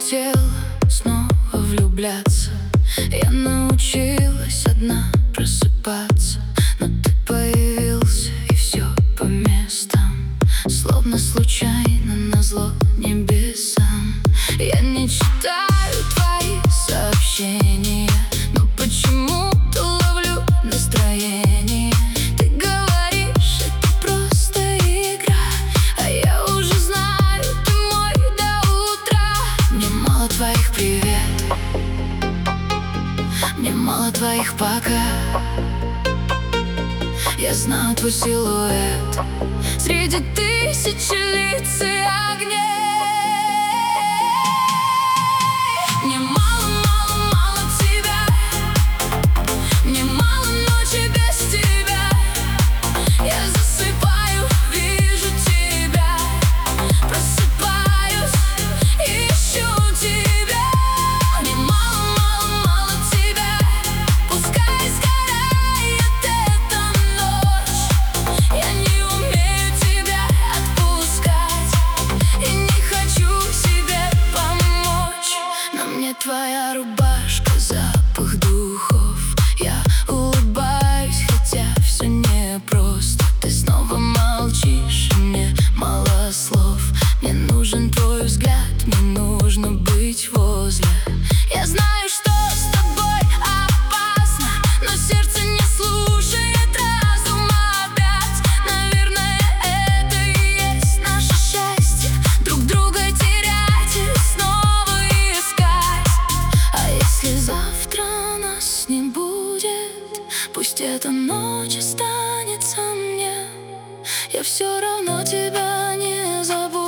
хотела снова влюбляться. Я научилась одна просыпаться, но ты появился, и все по местам, словно случайно назло небесам. Я не читаю твои сообщения, но почему-то ловлю настроение. Ты говоришь, это просто игра, а я уже знаю, ты мой до утра. Мне мало твоих привет, мне мало твоих пока. Я знаю твой силуэт среди тысячи лиц и огней. Мне мало, мало, мало тебя. Мне мало ночи без тебя. Я засыпаю, вижу тебя, просыпаюсь, ищу тебя. Мне мало, мало, мало тебя. Пускай сгорает эта ночь, я не умею тебя отпускать и не хочу себе помочь. На мне твоя рубашка, запах духов. Я улыбаюсь, хотя все непросто. Ты снова молчишь, и мне мало слов. Мне нужен твой взгляд, мне нужно быть возле. Я знаю, что с тобой опасно, но сердце не слушает разум опять. Наверное, это и есть наше счастье, друг друга терять и снова искать. А если завтра нас не будет, пусть эта ночь останется мне. Я все равно тебя не забуду.